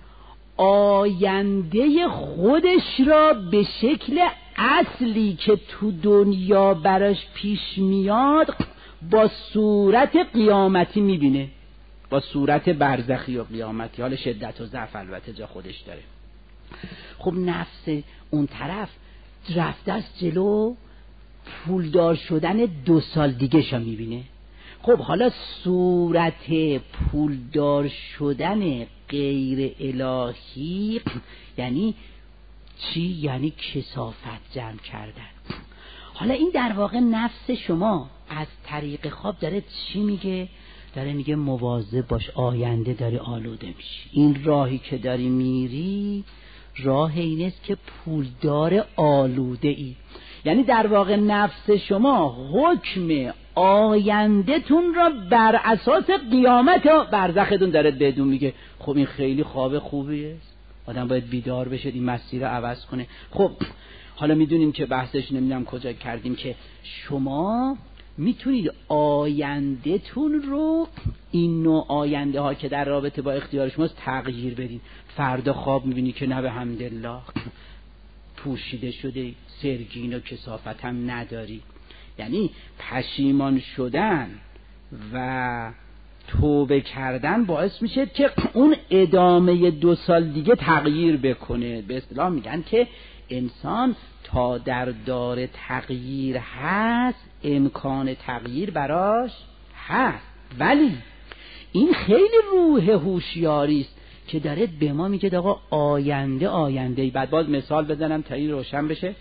آینده خودش را به شکل اصلی که تو دنیا براش پیش میاد با صورت قیامتی میبینه، با صورت برزخی و قیامتی. حال شدت و ضعف البته جا خودش داره. خب نفس اون طرف رفته است جلو پولدار شدن دو سال دیگه شا میبینه. خب حالا صورت پولدار شدن غیر الهی یعنی چی؟ یعنی کثافت جمع کردن. حالا این در واقع نفس شما از طریق خواب داره چی میگه؟ داره میگه مواظب باش، آینده داری آلوده میشی. این راهی که داری میری راه این است که پولدار آلوده ای. یعنی در واقع نفس شما حکم آینده تون را بر اساس قیامت و برزختون داره بدون میگه. خب این خیلی خواب خوبیه، آدم باید بیدار بشه، این مسیر رو عوض کنه. خب حالا میدونیم که بحثش نمیدونم کجا کردیم که شما میتونید آینده تون رو، این نوع آینده ها که در رابطه با اختیار شماست، تغییر بدین. فردا خواب میبینی که نه به حمدالله پوشیده شده، سرگین و کثافت هم نداری. یعنی پشیمان شدن و توبه کردن باعث میشه که اون ادامه دو سال دیگه تغییر بکنه. به اصطلاح میگن که انسان تا در دار تغییر هست امکان تغییر براش هست، ولی این خیلی روح هوشیاری است که داره به ما میگه آقا آینده آینده. بعد باز مثال بزنم تا این روشن بشه.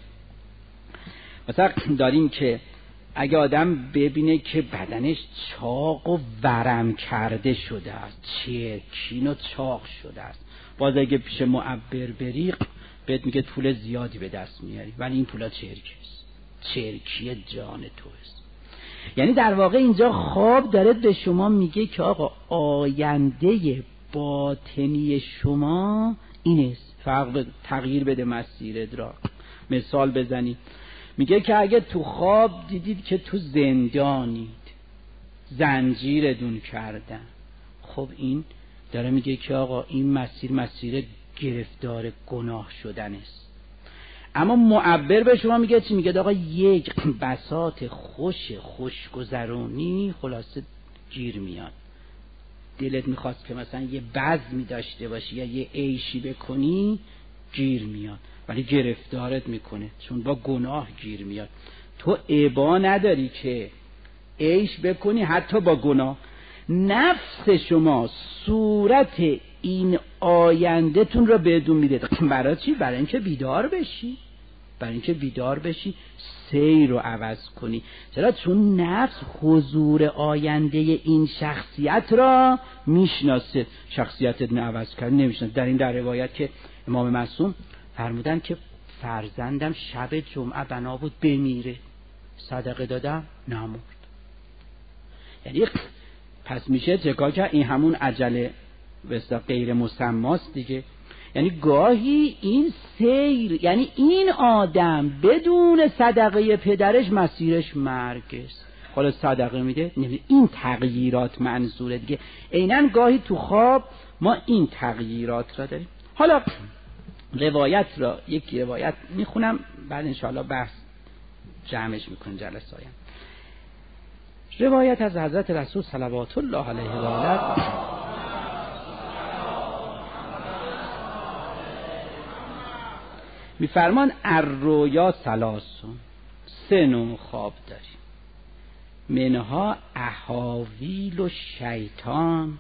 مثلا داریم که اگه آدم ببینه که بدنش چاق و ورم کرده شده است، چرکین و چاق شده است، باز اگه پیش معبر بری بهت میگه پول زیادی به دست میاری، ولی این پولا چرکی است، چرکی جان تو است. یعنی در واقع اینجا خواب داره به شما میگه که آقا آینده باطنی شما این است، فرق تغییر بده مسیرت را. مثال بزنید، میگه که اگه تو خواب دیدید که تو زندانید، زنجیرتون کردن، خب این داره میگه که آقا این مسیر مسیر گرفتار گناه شدن است. اما معبر به شما میگه چی؟ میگه آقا یک بساط خوش خوشگذرونی خلاصه گیر میاد، دلت میخواست که مثلا یه بزمی داشته باشی یا یه عیشی بکنی، گیر میاد، ولی گرفتارت میکنه چون با گناه گیر میاد. تو ابا نداری که عیش بکنی حتی با گناه. نفس شما صورت این آینده تون رو بهتون میده. برای چی؟ برای اینکه بیدار بشی، برای اینکه بیدار بشی سیر رو عوض کنی. چرا؟ چون نفس حضور آینده این شخصیت را میشناسه. شخصیتت عوض کرد نمیشناسه. در این در روایت که امام معصوم فرمودن که فرزندم شب جمعه بنا بود بمیره، صدقه دادم نمرد. یعنی پس میشه چکار کرد؟ این همون عجله بسیار غیر مسماست دیگه. یعنی گاهی این سیر، یعنی این آدم بدون صدقه پدرش مسیرش مرگ است، حالا صدقه میده. این تغییرات منظوره دیگه. عیناً گاهی تو خواب ما این تغییرات را داریم. حالا روایت را یک روایت میخونم، بعد انشاءالله بحث جمعش میکنم جلسه آیم. روایت از حضرت رسول صلوات الله علیه و آله میفرمان الرؤیا ثلاثون، سه نوع خواب داریم. منها احاویل و شیطان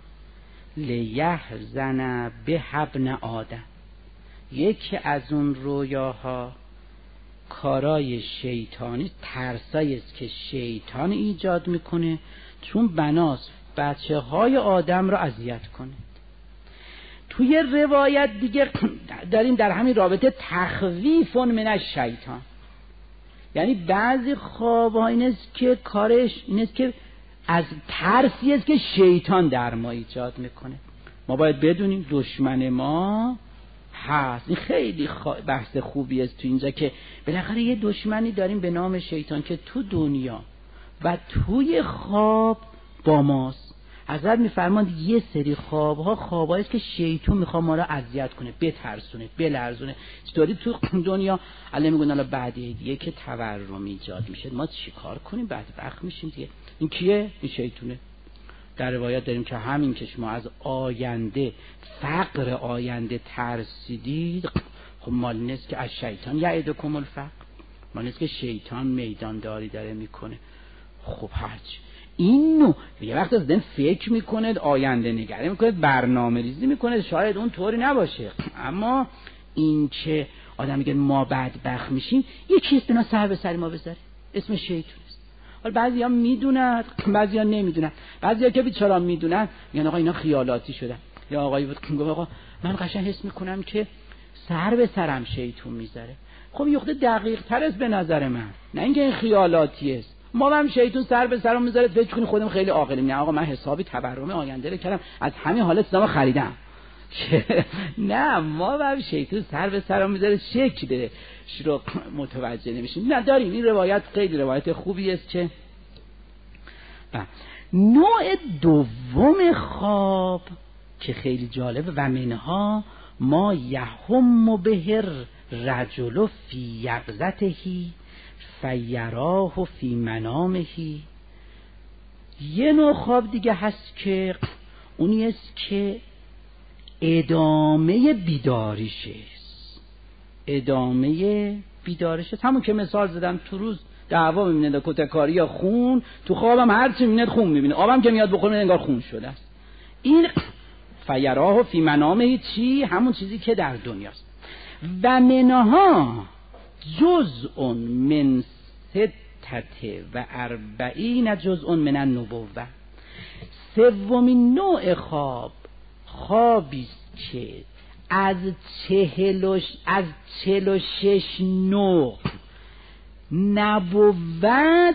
لیحزن به ابن آدم. یکی از اون رویاها کارای شیطانی، ترسایی است که شیطان ایجاد میکنه چون بناس بچه های آدم را اذیت کنه. توی روایت دیگه داریم در همین رابطه تخویف من الشیطان، یعنی بعضی خواب‌ها این است که کارش این است که از ترسی است که شیطان در ما ایجاد میکنه. ما باید بدونیم دشمن ما هست. این خیلی بحث خوبی است تو اینجا که بالاخره یه دشمنی داریم به نام شیطان که تو دنیا و توی خواب با ماست. حضرت میفرماند یه سری خوابها خوابایی است که شیطان میخواد ما را اذیت کنه، بترسونه، بلرزونه. چطوری تو دنیا الله میگن الان بعد دیگه که تورم ایجاد میشه ما چیکار کنیم؟ بعد وقت میشیم دیگه. این کیه؟ این شیطونه. در روایت داریم که همین که شما از آینده، فقر آینده ترسیدید، خب مال نیست که از شیطان یعدکم الفقر، مال نیست که شیطان میدانداری داره میکنه. خب هرچی اینو یه وقت از دن فکر میکنه، آینده نگری میکنه، برنامه ریزی میکنه، شاید اون طوری نباشه، اما این که آدم میگه ما بدبخت میشیم یه چیز بنا سر به سر ما بذاره، اسم شیطان. حالا بعضیا میدونن، بعضیا نمیدونن. بعضیا که بیچاره میدونن میگن آقا اینا خیالاتی شدن. یا آقایی بود که آقا من قشنگ حس میکنم که سر به سرم شیطون میذاره. خب یه خورده دقیق تر است به نظر من، نه اینکه این خیالاتی است. ما هم شیطون سر به سرم میذاره فکر کنیم خودم خیلی عاقلیم. نه آقا من حسابی تورم آینده رو کردم، از همین حالت سلام خریدم. نه ما هم شیطون سر به سرم میذاره شکل رو متوجه نمیشیم. نه داریم این روایت خیلی روایت خوبی است. که نوع دوم خواب که خیلی جالبه و منها ما یهم به رجل فی یقظته فیراه فی منامه. یه نوع خواب دیگه هست که اونی است که ادامه بیداریشه، ادامه بیداریشه. همون که مثال زدم، تو روز دعوا میبینه، کتککاری یا خون، تو خوابم هر چی میبینه خون میبینه، آبم که میاد بخوره انگار خون شده است. این فیراه فی منامه چی؟ همون چیزی که در دنیاست. و منها جزء من ستة و اربعین جزء من النبوة. سومین نوع خواب خوابی است که از چهل از چهل و شش نوع نبوت،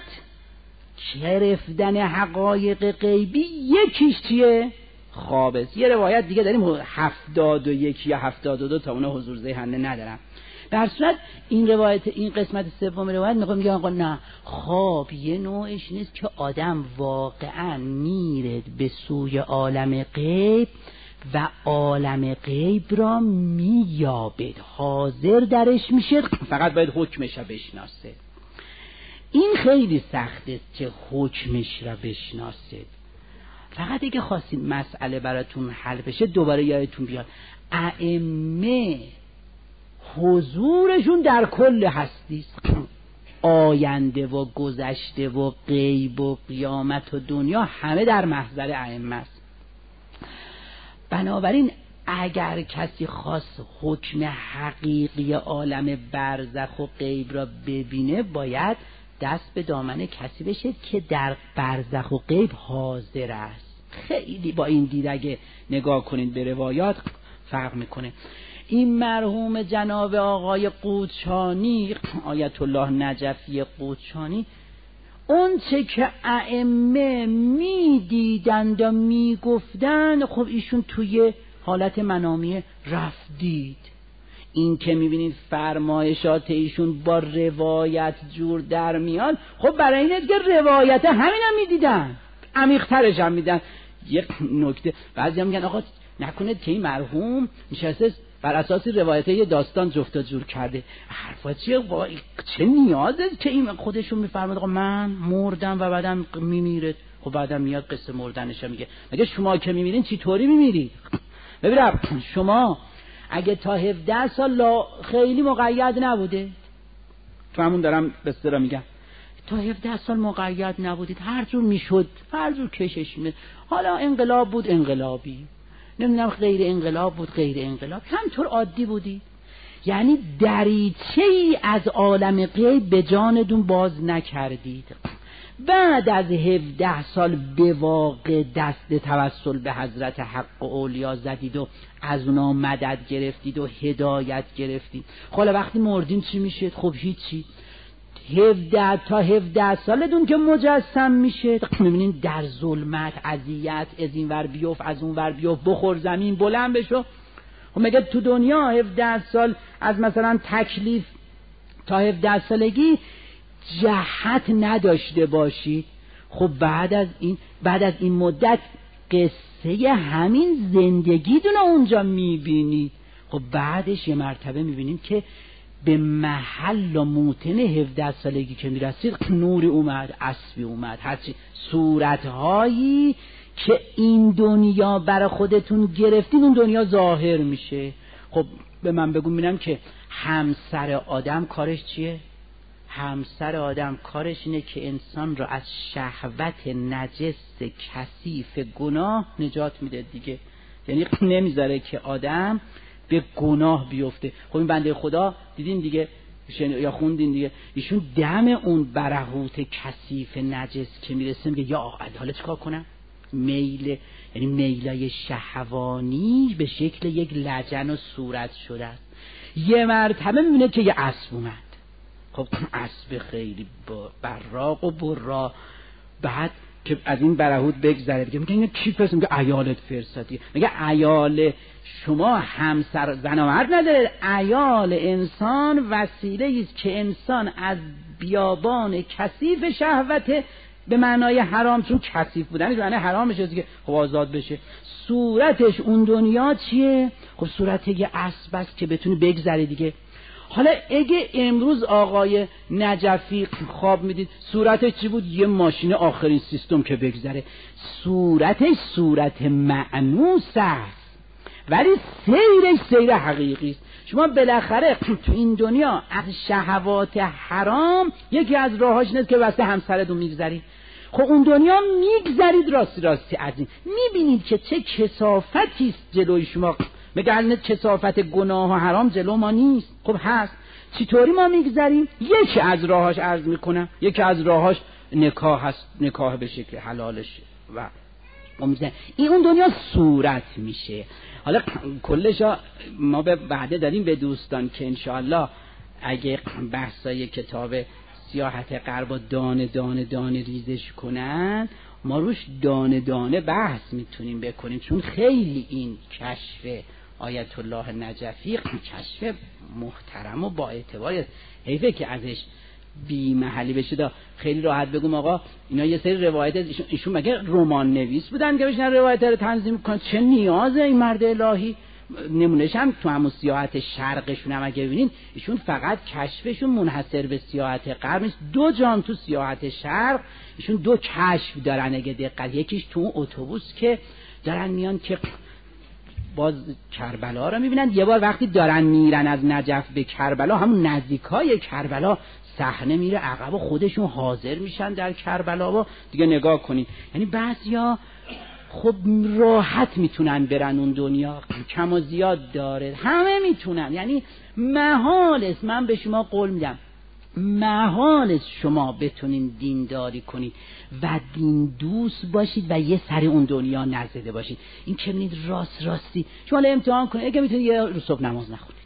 گرفتن حقایق غیبی، یکیش چیه؟ خواب است. یه روایت دیگه داریم هفتاد و یک یا هفتاد و دو، تا اونه حضور ذهنه ندارم. در صورت این روایت، این قسمت سوم روایت میگم میگه آقا نه، خواب یه نوعش نیست که آدم واقعا میره به سوی عالم غیب و عالم غیب را مییابد، حاضر درش میشه، فقط باید حکمش را بشناسه. این خیلی سخت است که حکمش را بشناسه. فقط اگه خواستین مسئله براتون حل بشه دوباره یادتون بیاد ائمه حضورشون در کل هستی است، آینده و گذشته و غیب و قیامت و دنیا همه در محضر ائمه است. بنابراین اگر کسی خواست حکم حقیقی عالم برزخ و غیب را ببینه، باید دست به دامن کسی بشه که در برزخ و غیب حاضر است. خیلی با این دید اگه نگاه کنید به روایات فرق میکنه. این مرحوم جناب آقای قوچانی، آیت الله نجفی قوچانی، اون چه که ائمه میدیدند و میگفتند، خب ایشون توی حالت منامی رفتید. این که میبینید فرمایشات ایشون با روایت جور در میاد، خب برای اینه که روایت همین هم میدیدن، عمیق‌ترش هم میدن. یک نکته بعضی هم میگن آقا نکنید که این مرحوم نشسته بر اساس روایت یه داستان جفت و جور کرده، حرفا چیه؟ چه نیازه که این خودشون میفرماد آقا من مردم و بعدم میمیره، خب بعدم میاد قصه مردنش میگه. مگه شما که میمیرین چی طوری میمیرید؟ ببینم شما اگه تا هفده سال لا خیلی مقید نبوده، تو همون دارم به اصطلاح میگم، تا هفده سال مقید نبودید، هر جور میشد هر جور کشش میاد. حالا انقلاب بود انقلابی، نمیدونم غیر انقلاب بود غیر انقلاب، همطور عادی بودی. یعنی دریچه ای از عالم غیب به جانتون باز نکردید. بعد از هفده سال به واقع دست توسل به حضرت حق و اولیا زدید و از اونا مدد گرفتید و هدایت گرفتید. خب وقتی مردین چی میشه؟ خب هیچی. هفده تا هفده سالتون که مجسم میشه، میبینین در ظلمت، اذیت، از این ور بیوف از اون ور بیوف، بخور زمین بلند بشو. خب مگه تو دنیا هفده سال از مثلا تکلیف تا هفده سالگی جهت نداشته باشی؟ خب بعد از این بعد از این مدت قصه همین زندگیتون اونجا میبینی. خب بعدش یه مرتبه میبینیم که به محل و موطن هفده سالگی که میرسید، نوری اومد، اسبی اومد، هرچی صورتهایی که این دنیا برای خودتون گرفتین اون دنیا ظاهر میشه. خب به من بگو ببینم که همسر آدم کارش چیه؟ همسر آدم کارش اینه که انسان را از شهوت نجس کثیف گناه نجات میده دیگه. یعنی نمیذاره که آدم به گناه بیفته. خب این بنده خدا دیدین دیگه یا خوندین دیگه، ایشون دم اون برهوت کثیف نجس که میرسه میگه یا حالا چیکار کنم؟ میل، یعنی میلای شهوانی به شکل یک لجن و صورت شده است. یه مرتبه میبینه که یه اسب اومد. خب اسب خیلی براق و برا، بعد که از این برهوت بگذره دیگه میگه این کی پس؟ میگه عیالت فرستادی. میگه عیال شما همسر زن و مرد نداره، عیال انسان وسیله است که انسان از بیابان کثیف شهوت به معنای حرام، چون کثیف بودنش معنی حرامش است که خب آزاد بشه. صورتش اون دنیا چیه؟ خب صورت یه اسب است که بتونه بگذره دیگه. حالا اگه امروز آقای نجفی خواب میدید صورتش چی بود؟ یه ماشین آخرین سیستم که بگذره. صورتش صورت مأنوس است ولی سیرش سیر حقیقی است. شما بالاخره تو این دنیا از شهوات حرام یکی از راهاش اینه که واسه همسرتون میگذرید. خب اون دنیا میگذرید راستی راستی از این، میبینید که چه کثافتی است جلوی شما. مگه کثافت گناه و حرام جلو ما نیست؟ خب هست. چطوری ما میگذریم؟ یکی از راهاش عرض میکنم، یکی از راهاش نکاح هست، نکاح به شکل حلالش و این اون دنیا صورت میشه. حالا کلش ما به وعده داریم به دوستان که انشاءالله اگه بحثای کتاب سیاحت غرب و دانه دانه دانه ریزش کنن ما روش دانه دانه بحث میتونیم بکنیم، چون خیلی این کشف آیت الله نجفی کشف محترم و با اعتباری است. حیفه که ازش بی محلی بشه. خیلی راحت بگم آقا اینا یه سری روایت ایشون, ایشون مگه رمان نویس بودن که بشن روایت رو تنظیم کنن؟ چه نیازه این مرد الهی؟ نمونهش هم تو همون سیاحت شرقشون هم اگه ببینین ایشون فقط کشفشون منحصر به سیاحت غرب نیست. دو جان تو سیاحت شرق ایشون دو کشف دارن اگه دقت. یکیش تو اون اتوبوس که دارن میان که باز کربلا رو میبینن، یه بار وقتی دارن میرن از نجف به کربلا همون نزدیکای کربلا صحنه میره عقب و خودشون حاضر میشن در کربلا و دیگه نگاه کنین. یعنی بعضیا خب راحت میتونن برن اون دنیا، کم و زیاد داره، همه میتونن. یعنی محال است، من به شما قول میدم محال است شما بتونین دینداری کنید و دین دوست باشید و یه سری اون دنیا نزده باشید. این که میبینید راست راستی شما امتحان کنید. اگه میتونید یه روز صبح نماز نخونید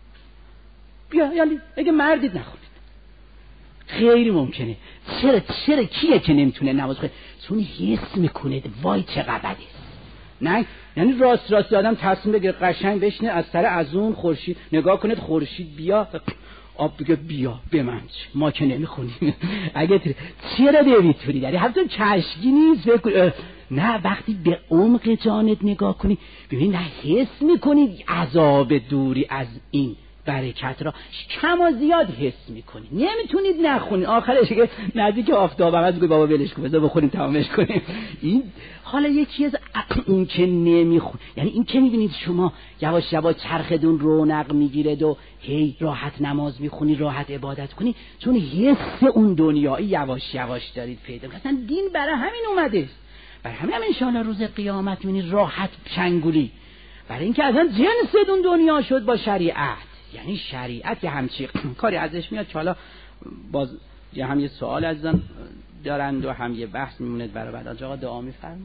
بیا، یعنی اگه مردید نخونید، خیلی ممکنه. چرا چرا کیه که نمیتونه نماز بخونه؟ چون حس میکنه وای چقدر بده. نه یعنی راست راست آدم تصمیم بگیره قشنگ بشینه از سر از اون خورشید نگاه کنه، خورشید بیا آب بگه بیا به من چه؟ ما که نمیخونیم. اگه تر... چرا نمیتونی؟ یعنی حتی کشکی نیست بکن... نه وقتی به عمق جانت نگاه کنی ببین نه حس میکنی عذاب دوری از این برکت را کم و زیاد حس میکنی. نمیتونید نخونید، آخرش که نزدیک آفتاب هم از گوی بابا ولش کن بذار بخوریم تمامش کنیم. این حالا یکی از این که نمیخون، یعنی این که میبینید شما یواش یواش چرخدون رونق میگیرد و هی راحت نماز میخونی، راحت عبادت کنی، چون حس اون دنیایی یواش یواش دارید پیدا. مثلا دین برای همین اومده، برای همین هم انشاءالله روز قیامت میبینید راحت چنگولی، برای اینکه اصلا جنس اون دنیا شد با شریعت. یعنی شریعت یه همچی کاری ازش میاد که حالا باز یه هم یه سوال ازن دارند و هم یه بحث میموند برای بعد. آقا دعا میفرما.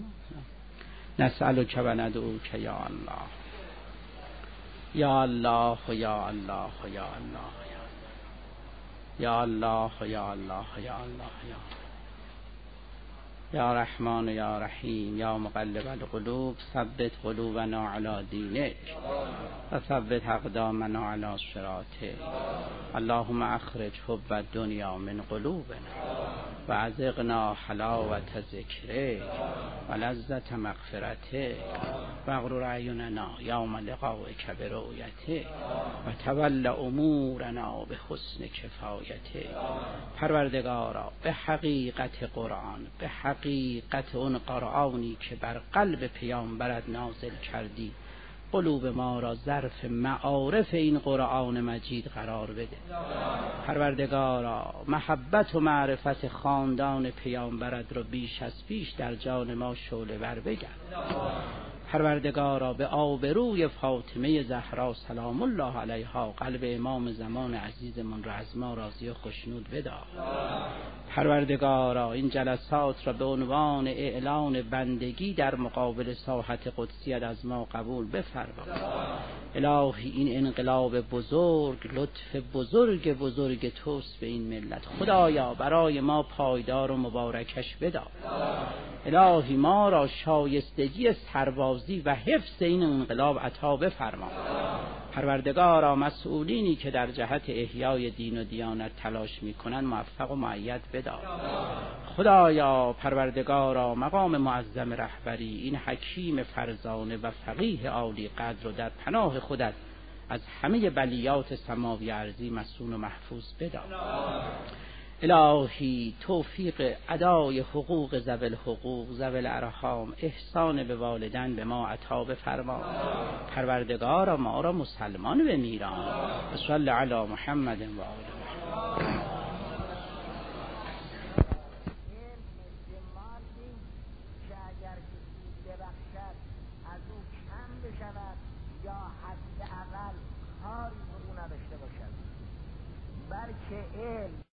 نسألک و ندعوک یا الله یا الله و یا الله و یا الله یا الله و یا الله و یا الله یا رحمان و یا رحیم یا مقلب القلوب ثبت قلوبنا علی دینک و ثبت اقدامنا علی صراطک. اللهم اخرج حب الدنیا من قلوبنا و ازغنا حلاوت ذکرک و لذت مغفرتک و اغرر اعیننا یوم لقائک برؤیتک و تول امورنا به حسن کفایتک. پروردگارا به حقیقت قرآن، به حقیقت اون قرآنی که بر قلب پیامبرت نازل کردی قلوب ما را ظرف معارف این قرآن مجید قرار بده. پروردگارا محبت و معرفت خاندان پیامبرت را بیش از پیش در جان ما شعله ور بگرد. پروردگارا به آبروی فاطمه زهرا سلام الله علیها قلب امام زمان عزیزمون را از ما راضی و خوشنود بدار. پروردگارا این جلسات را به عنوان اعلان بندگی در مقابل ساحت قدسیت از ما قبول بفرما. الهی این انقلاب بزرگ لطف بزرگ بزرگ توست به این ملت. خدایا برای ما پایدار و مبارکش بدار. الهی ما را شایستگی سربازی و حفظ این انقلاب عطا بفرما. پروردگارا مسئولینی که در جهت احیای دین و دیانت تلاش میکنن موفق و مؤید بدار. خدایا پروردگارا مقام معظم رهبری این حکیم فرزانه و فقیه عالی قدر رو در پناه خودت از همه بلیات سماوی ارضی مصون و محفوظ بدار. الهی توفیق ادای حقوق ذوی الحقوق ذوی الارحام، احسان به والدین به ما عطا بفرما. پروردگارا ما را مسلمان بمیران. صلی علی محمد و آله. یا حداقل کاری فرو نداشته باشد، بلکه علم